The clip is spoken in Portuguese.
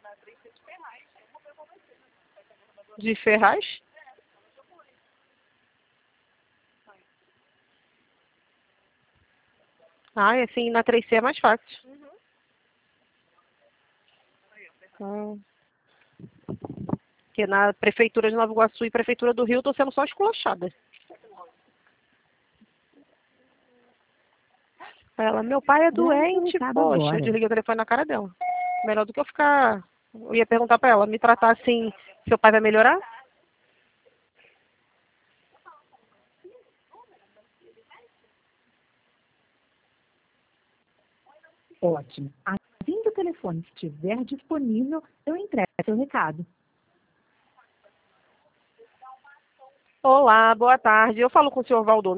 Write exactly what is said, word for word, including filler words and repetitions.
De Ferraz? Ah, é assim, na três C é mais fácil. Hum. Porque na Prefeitura de Nova Iguaçu e Prefeitura do Rio, eu tô sendo só esculachada. Ela, meu pai é Grave seu doente, recado poxa, eu agora. desliguei o telefone na cara dela. Melhor do que eu ficar. Eu ia perguntar pra ela, me tratar assim, seu pai vai melhorar? Ótimo. Assim que o telefone estiver disponível, eu entrego seu recado. Olá, boa tarde. Eu falo com o senhor Valdomiro.